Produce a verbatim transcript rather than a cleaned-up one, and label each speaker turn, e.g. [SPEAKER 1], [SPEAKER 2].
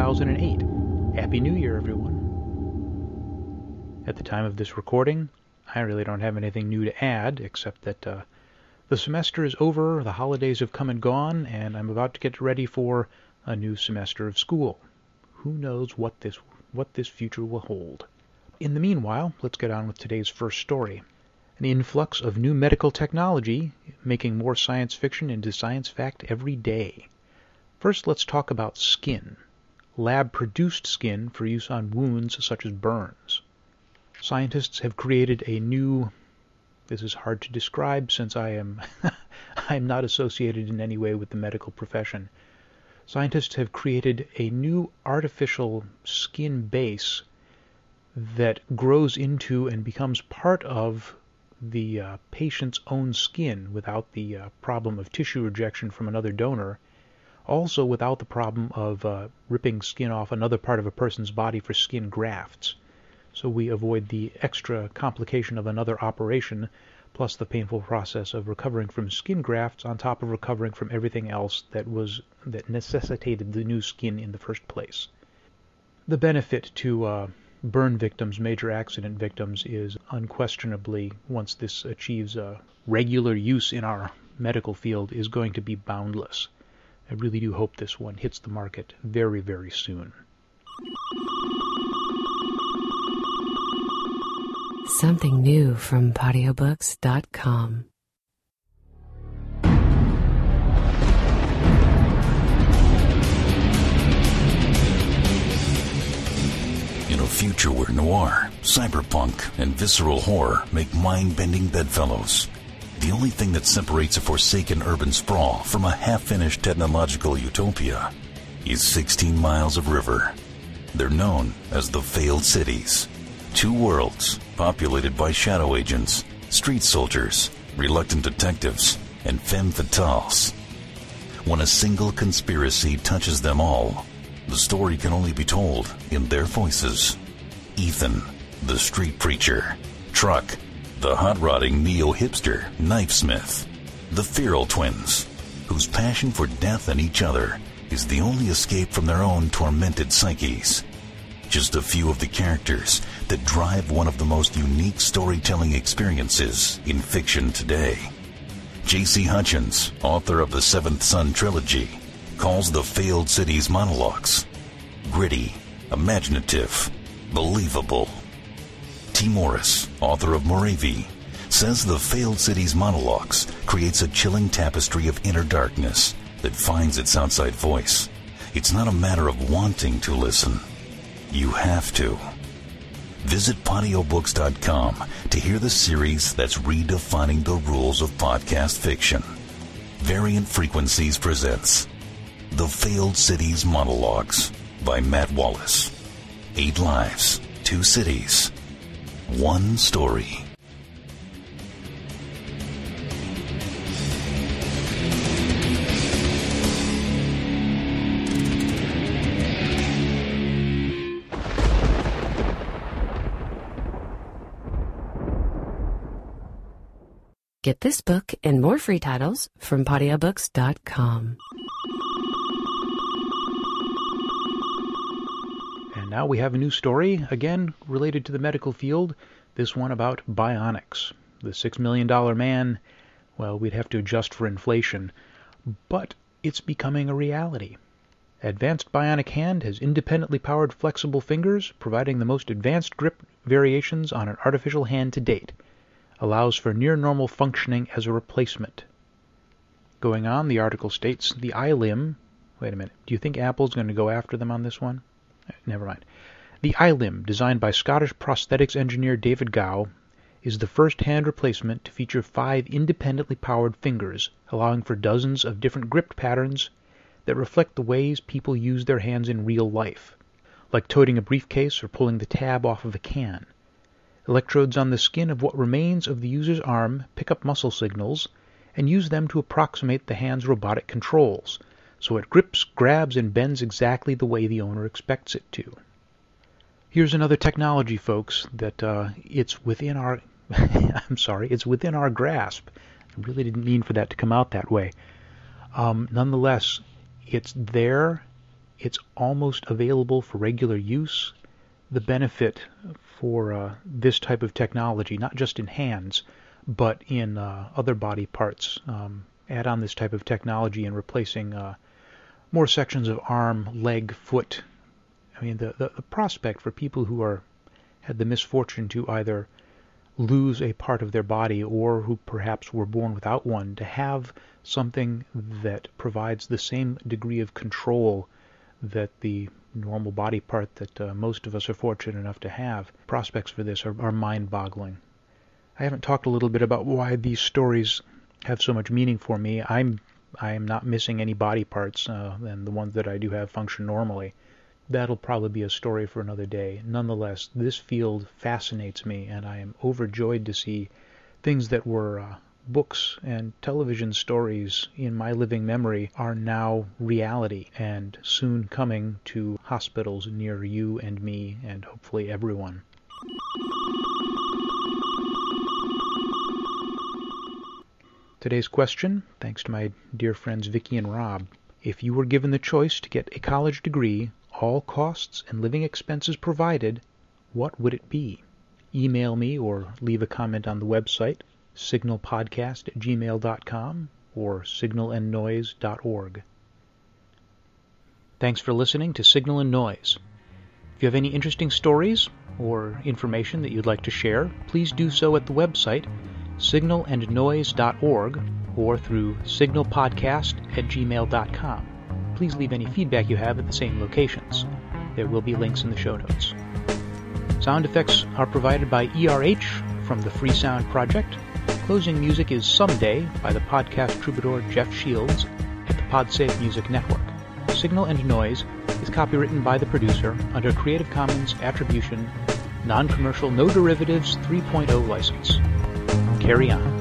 [SPEAKER 1] thousand eight. Happy New Year, everyone. At the time of this recording, I really don't have anything new to add, except that uh, the semester is over, the holidays have come and gone, and I'm about to get ready for a new semester of school. Who knows what this what this future will hold. In the meanwhile, let's get on with today's first story. An influx of new medical technology, making more science fiction into science fact every day. First, let's talk about skin. Lab-produced skin for use on wounds such as burns. Scientists have created a new... This is hard to describe since I am I am not associated in any way with the medical profession. Scientists have created a new artificial skin base that grows into and becomes part of the uh, patient's own skin without the uh, problem of tissue rejection from another donor, also without the problem of uh, ripping skin off another part of a person's body for skin grafts. So we avoid the extra complication of another operation, plus the painful process of recovering from skin grafts on top of recovering from everything else that was that necessitated the new skin in the first place. The benefit to uh, burn victims, major accident victims, is unquestionably, once this achieves uh, regular use in our medical field, is going to be boundless. I really do hope this one hits the market very, very soon.
[SPEAKER 2] Something new from patio books dot com.
[SPEAKER 3] In a future where noir, cyberpunk, and visceral horror make mind-bending bedfellows, the only thing that separates a forsaken urban sprawl from a half-finished technological utopia is sixteen miles of river. They're known as the Failed Cities. Two worlds populated by shadow agents, street soldiers, reluctant detectives, and femme fatales. When a single conspiracy touches them all, the story can only be told in their voices. Ethan, the street preacher. Truck, the hot-rodding neo-hipster knifesmith. The Feral twins, whose passion for death and each other is the only escape from their own tormented psyches. Just a few of the characters that drive one of the most unique storytelling experiences in fiction today. J C Hutchins, author of the Seventh Son trilogy, calls the Failed Cities monologues gritty, imaginative, believable. T. Morris, author of Moravia, says the Failed Cities monologues creates a chilling tapestry of inner darkness that finds its outside voice. It's not a matter of wanting to listen. You have to. Visit patio books dot com to hear the series that's redefining the rules of podcast fiction. Variant Frequencies presents The Failed Cities Monologues by Matt Wallace. Eight lives, two cities, one story.
[SPEAKER 2] Get this book and more free titles from patio books dot com.
[SPEAKER 1] And now we have a new story, again related to the medical field, this one about bionics. The six million dollar man, well, we'd have to adjust for inflation, but it's becoming a reality. Advanced Bionic Hand has independently powered flexible fingers, providing the most advanced grip variations on an artificial hand to date. Allows for near-normal functioning as a replacement. Going on, the article states, the iLimb... Wait a minute, do you think Apple's going to go after them on this one? Never mind. The iLimb, designed by Scottish prosthetics engineer David Gow, is the first hand replacement to feature five independently powered fingers, allowing for dozens of different grip patterns that reflect the ways people use their hands in real life, like toting a briefcase or pulling the tab off of a can. Electrodes on the skin of what remains of the user's arm pick up muscle signals and use them to approximate the hand's robotic controls, so it grips, grabs, and bends exactly the way the owner expects it to. Here's another technology, folks, that uh, it's within our... I'm sorry, it's within our grasp. I really didn't mean for that to come out that way. Um, nonetheless, it's there, it's almost available for regular use. The benefit for uh, this type of technology, not just in hands, but in uh, other body parts, um, add on this type of technology and replacing uh, more sections of arm, leg, foot. I mean, the, the, the prospect for people who are had the misfortune to either lose a part of their body or who perhaps were born without one, to have something that provides the same degree of control that the normal body part that uh, most of us are fortunate enough to have, prospects for this are, are mind-boggling. I haven't talked a little bit about why these stories have so much meaning for me. I'm I am not missing any body parts, uh, and the ones that I do have function normally. That'll probably be a story for another day. Nonetheless, this field fascinates me, and I am overjoyed to see things that were uh, books and television stories in my living memory are now reality and soon coming to hospitals near you and me and hopefully everyone. Today's question, thanks to my dear friends Vicky and Rob. If you were given the choice to get a college degree, all costs and living expenses provided, what would it be? Email me or leave a comment on the website, signal podcast at gmail dot com or signal and noise dot org. Thanks for listening to Signal and Noise. If you have any interesting stories or information that you'd like to share, please do so at the website, signal and noise dot org, or through signal podcast at gmail dot com. Please leave any feedback you have at the same locations. There will be links in the show notes. Sound effects are provided by E R H from the Free Sound Project. Closing music is Someday by the podcast troubadour Jeff Shields at the PodSafe Music Network. Signal and Noise is copywritten by the producer under Creative Commons Attribution, Non-Commercial No Derivatives three point oh license. Carry on.